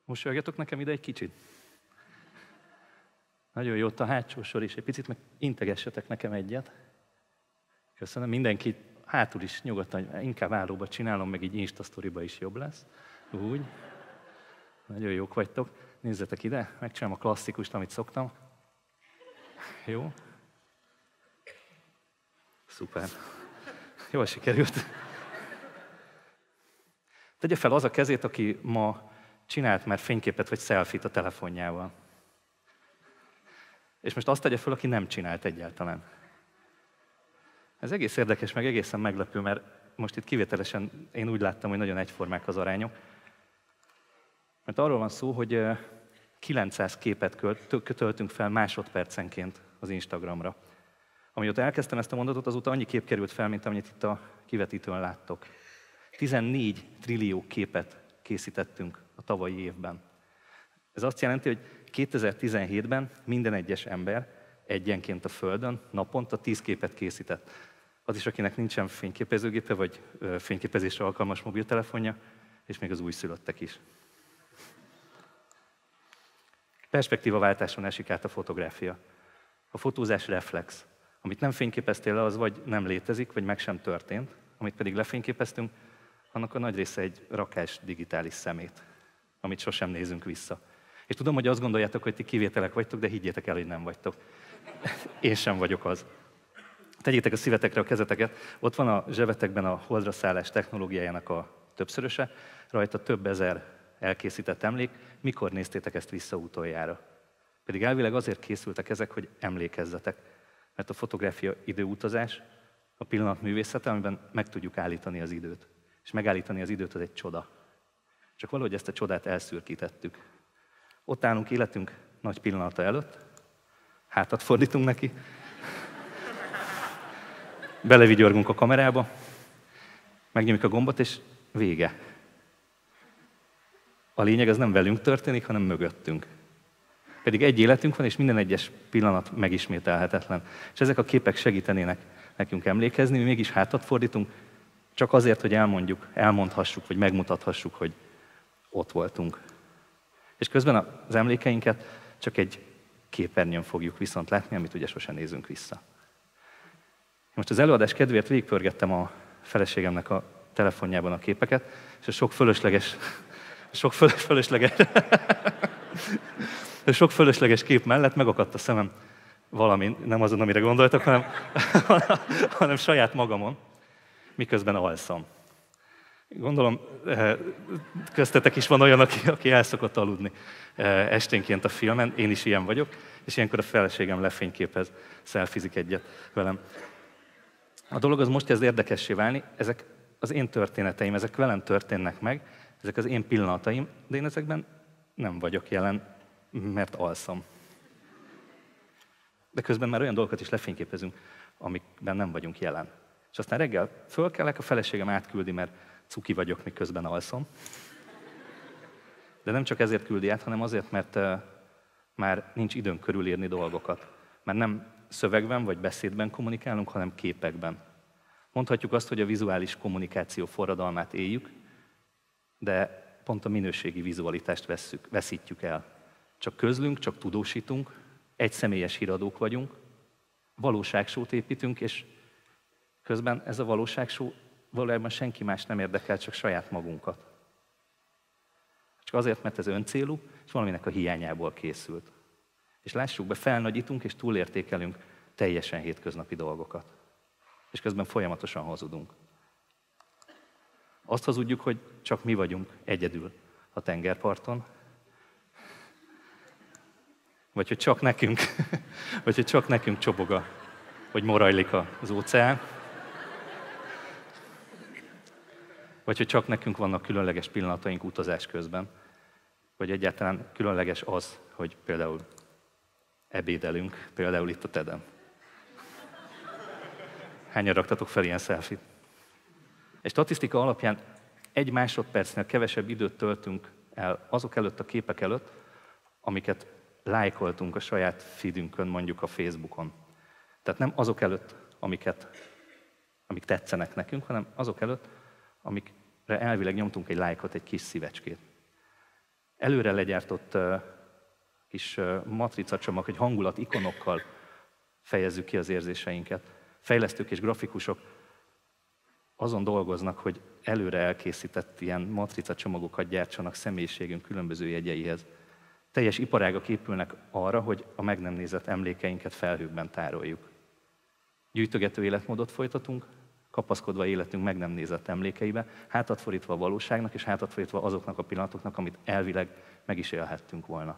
Mosolyogjatok nekem ide egy kicsit. Nagyon jó, ott a hátsó sor is. Egy picit meg integessetek nekem egyet. Köszönöm. Mindenki hátul is nyugodtan, inkább állóba csinálom, meg így Insta sztoriba is jobb lesz. Úgy. Nagyon jók vagytok. Nézzetek ide, megcsinálom a klasszikust, amit szoktam. Jó. Szuper. Jól sikerült. Tegye fel az a kezét, aki ma csinált már fényképet vagy selfie-t a telefonjával. És most azt tegye fel, aki nem csinált egyáltalán. Ez egész érdekes, meg egészen meglepő, mert most itt kivételesen én úgy láttam, hogy nagyon egyformák az arányok. Mert arról van szó, hogy 900 képet töltünk fel másodpercenként az Instagramra. Amióta elkezdtem ezt a mondatot, azóta annyi kép került fel, mint amit itt a kivetítőn láttok. 14 trillió képet készítettünk a tavalyi évben. Ez azt jelenti, hogy 2017-ben minden egyes ember egyenként a Földön naponta 10 képet készített. Az is, akinek nincsen fényképezőgépe, vagy fényképezésre alkalmas mobiltelefonja, és még az újszülöttek is. Perspektívaváltáson esik át a fotográfia. A fotózás reflex. Amit nem fényképeztél le, az vagy nem létezik, vagy meg sem történt. Amit pedig lefényképeztünk, annak a nagy része egy rakás digitális szemét, amit sosem nézünk vissza. És tudom, hogy azt gondoljátok, hogy ti kivételek vagytok, de higgyétek el, hogy nem vagytok. Én sem vagyok az. Tegyétek a szívetekre a kezeteket. Ott van a zsebetekben a holdra szállás technológiájának a többszöröse, rajta több ezer elkészített emlék. Mikor néztétek ezt vissza utoljára? Pedig elvileg azért készültek ezek, hogy emlékezzetek. Mert a fotográfia időutazás, a pillanat művészete, amiben meg tudjuk állítani az időt. És megállítani az időt az egy csoda. Csak valahogy ezt a csodát elszürkítettük. Ott állunk életünk nagy pillanata előtt, hátat fordítunk neki, belevigyorgunk a kamerába, megnyomjuk a gombot, és vége. A lényeg az nem velünk történik, hanem mögöttünk. Pedig egy életünk van, és minden egyes pillanat megismételhetetlen. És ezek a képek segítenének nekünk emlékezni, mi mégis hátat fordítunk, csak azért, hogy elmondhassuk, vagy megmutathassuk, hogy ott voltunk. És közben az emlékeinket csak egy képernyőn fogjuk viszont látni, amit ugye sosem nézünk vissza. Most az előadás kedvéért végigpörgettem a feleségemnek a telefonjában a képeket, és a sok fölösleges kép mellett megakadt a szemem valami, nem azon, amire gondoltak, hanem saját magamon, miközben alszom. Gondolom, köztetek is van olyan, aki el szokott aludni esténként a filmen, én is ilyen vagyok, és ilyenkor a feleségem lefényképez, szelfizik egyet velem. A dolog az most kezd érdekessé válni, ezek az én történeteim, ezek velem történnek meg, ezek az én pillanataim, de én ezekben nem vagyok jelen, mert alszom. De közben már olyan dolgokat is lefényképezünk, amikben nem vagyunk jelen. És aztán reggel fölkelek, a feleségem átküldi, mert cuki vagyok, miközben alszom. De nem csak ezért küldi át, hanem azért, mert már nincs időnk körülírni dolgokat. Már nem szövegben vagy beszédben kommunikálunk, hanem képekben. Mondhatjuk azt, hogy a vizuális kommunikáció forradalmát éljük, de pont a minőségi vizualitást veszítjük el. Csak közlünk, csak tudósítunk, egyszemélyes híradók vagyunk, valóságsót építünk, és közben ez a valóságsó valójában senki más nem érdekel, csak saját magunkat. Csak azért, mert ez öncélú, és valaminek a hiányából készült. És lássuk be, felnagyítunk és túlértékelünk teljesen hétköznapi dolgokat. És közben folyamatosan hazudunk. Azt hazudjuk, hogy csak mi vagyunk egyedül a tengerparton, vagy hogy csak nekünk csobog, vagy morajlik az óceán, vagy hogy csak nekünk vannak különleges pillanataink utazás közben, vagy egyáltalán különleges az, hogy például ebédelünk, például itt a TED-en. Hányan raktatok fel ilyen selfie-t? Egy statisztika alapján 1 másodpercnél kevesebb időt töltünk el azok előtt a képek előtt, amiket lájkoltunk a saját feedünkön, mondjuk a Facebookon. Tehát nem azok előtt, amik tetszenek nekünk, hanem azok előtt, amikre elvileg nyomtunk egy lájkot, egy kis szívecskét. előre legyártott kis matricacsomag, hogy hangulat ikonokkal fejezzük ki az érzéseinket. Fejlesztők és grafikusok azon dolgoznak, hogy előre elkészített ilyen matricacsomagokat gyártsanak személyiségünk különböző jegyeihez. Teljes iparágak épülnek arra, hogy a meg nem nézett emlékeinket felhőkben tároljuk. Gyűjtögető életmódot folytatunk, kapaszkodva életünk meg nem nézett emlékeibe, hátat fordítva a valóságnak, és hátat fordítva azoknak a pillanatoknak, amit elvileg meg is élhettünk volna.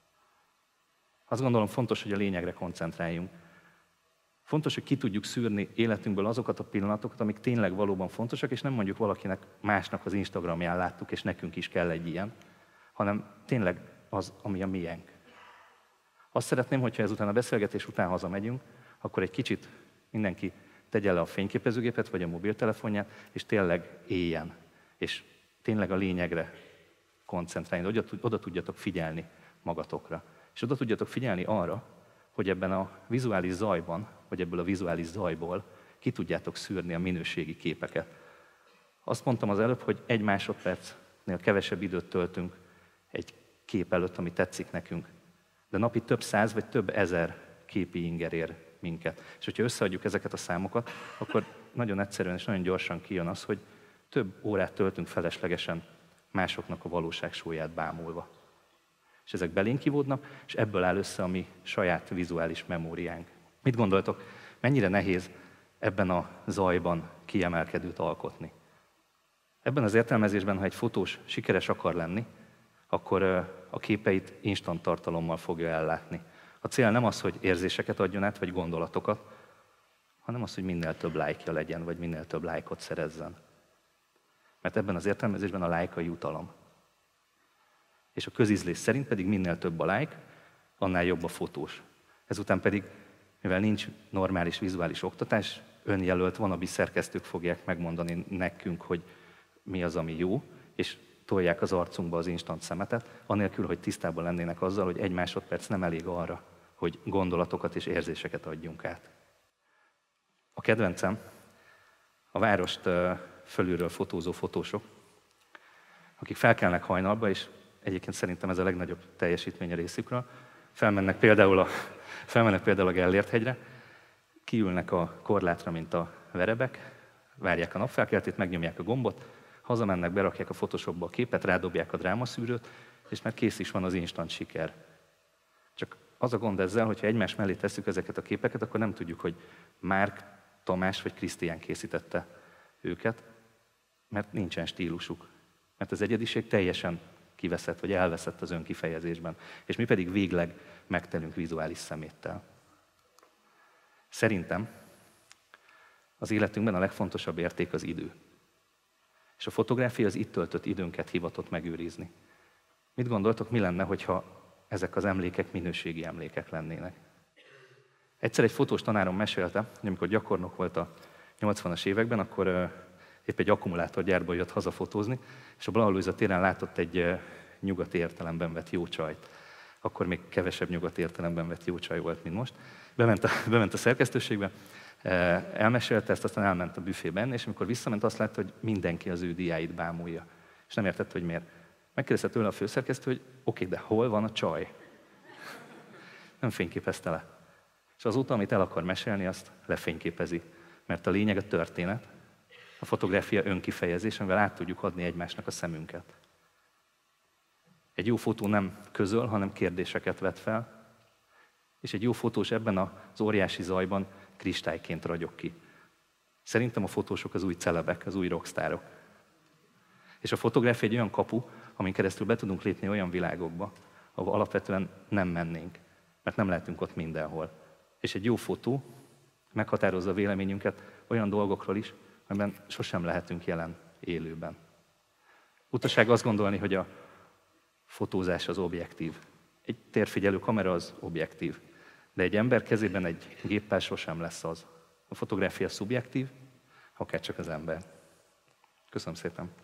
Azt gondolom fontos, hogy a lényegre koncentráljunk. Fontos, hogy ki tudjuk szűrni életünkből azokat a pillanatokat, amik tényleg valóban fontosak, és nem mondjuk valakinek másnak az Instagramján láttuk, és nekünk is kell egy ilyen, hanem tényleg az, ami a miénk. Azt szeretném, hogyha ezután a beszélgetés után hazamegyünk, akkor egy kicsit mindenki tegye le a fényképezőgépet, vagy a mobiltelefonját, és tényleg éljen. És tényleg a lényegre koncentrálni, hogy oda tudjatok figyelni magatokra. És oda tudjatok figyelni arra, hogy ebben a vizuális zajban, vagy ebből a vizuális zajból ki tudjátok szűrni a minőségi képeket. Azt mondtam az előbb, hogy 1 másodpercnél kevesebb időt töltünk egy kép előtt, ami tetszik nekünk. De napi több 100 vagy több 1000 képi inger ér minket. És hogyha összeadjuk ezeket a számokat, akkor nagyon egyszerűen és nagyon gyorsan kijön az, hogy több órát töltünk feleslegesen másoknak a valóságsóját bámulva. És ezek belénk kivódnak, és ebből áll össze a mi saját vizuális memóriánk. Mit gondoltok, mennyire nehéz ebben a zajban kiemelkedőt alkotni? Ebben az értelmezésben, ha egy fotós sikeres akar lenni, akkor a képeit instant tartalommal fogja ellátni. A cél nem az, hogy érzéseket adjon át, vagy gondolatokat, hanem az, hogy minél több lájkja legyen, vagy minél több lájkot szerezzen. Mert ebben az értelmezésben a lájk a jutalom. És a közízlés szerint pedig minél több a lájk, annál jobb a fotós. Ezután pedig, mivel nincs normális vizuális oktatás, önjelölt wannabe szerkesztők fogják megmondani nekünk, hogy mi az, ami jó, és tolják az arcunkba az instant szemetet, anélkül, hogy tisztában lennének azzal, hogy 1 másodperc nem elég arra, hogy gondolatokat és érzéseket adjunk át. A kedvencem a várost fölülről fotózó fotósok, akik felkelnek hajnalba, és egyébként szerintem ez a legnagyobb teljesítmény a részükről, felmennek például a Gellért-hegyre, kiülnek a korlátra, mint a verebek, várják a napfelkeltét, megnyomják a gombot, hazamennek, berakják a Photoshopba a képet, rádobják a drámaszűrőt, és már kész is van az instant siker. Csak az a gond ezzel, hogyha egymás mellé tesszük ezeket a képeket, akkor nem tudjuk, hogy Márk, Tamás vagy Krisztián készítette őket, mert nincsen stílusuk. Mert az egyediség teljesen kiveszett, vagy elveszett az önkifejezésben. És mi pedig végleg megtelünk vizuális szeméttel. Szerintem az életünkben a legfontosabb érték az idő. És a fotográfia az itt töltött időnket hivatott megőrizni. Mit gondoltok, mi lenne, hogyha ezek az emlékek minőségi emlékek lennének? Egyszer egy fotós tanárom mesélte, hogy amikor gyakornok volt a 80-as években, akkor épp egy akkumulátorgyárból jött haza fotózni, és a Blaha téren látott egy nyugati értelemben vett jó csajt. Akkor még kevesebb nyugati értelemben vett jó csaj volt, mint most. Bement a szerkesztőségbe, elmesélte ezt, aztán elment a büfében, és amikor visszament, azt látta, hogy mindenki az ő diáit bámulja. És nem értette, hogy miért. Megkérdezte tőle a főszerkesztő, hogy oké, de hol van a csaj? Nem fényképezte le. És azóta, amit el akar mesélni, azt lefényképezi. Mert a lényeg a történet, a fotográfia önkifejezés, amivel át tudjuk adni egymásnak a szemünket. Egy jó fotó nem közöl, hanem kérdéseket vet fel, és egy jó fotós ebben az óriási zajban kristályként ragyog ki. Szerintem a fotósok az új celebek, az új rockstárok. És a fotográfia egy olyan kapu, amin keresztül be tudunk lépni olyan világokba, ahol alapvetően nem mennénk, mert nem lehetünk ott mindenhol. És egy jó fotó meghatározza a véleményünket olyan dolgokról is, amiben sosem lehetünk jelen élőben. Utaság azt gondolni, hogy a fotózás az objektív. Egy térfigyelő kamera az objektív, de egy ember kezében egy géppel sosem lesz az. A fotográfia szubjektív, akár csak az ember. Köszönöm szépen!